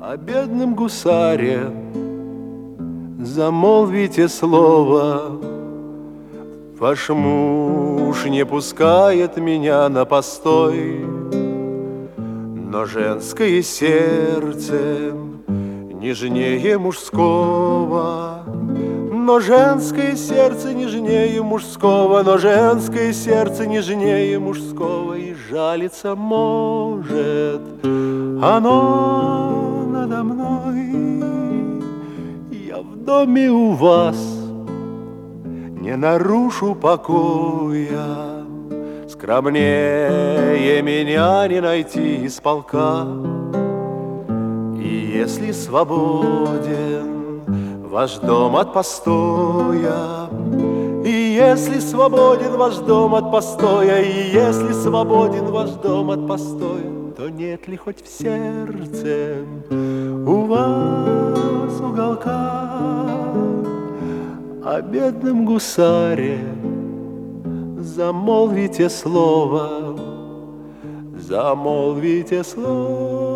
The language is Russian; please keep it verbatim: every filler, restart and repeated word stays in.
О бедном гусаре замолвите слово. Ваш муж не пускает меня на постой, но женское сердце нежнее мужского. Но женское сердце нежнее мужского, но женское сердце нежнее мужского, и жалиться может оно надо мной. Я в доме у вас не нарушу покоя, скромнее меня не найти из полка. И если свободен ваш дом от постоя, и если свободен ваш дом от постоя, и если свободен ваш дом от постоя, то нет ли хоть в сердце у вас уголка? О бедном гусаре замолвите слово, замолвите слово.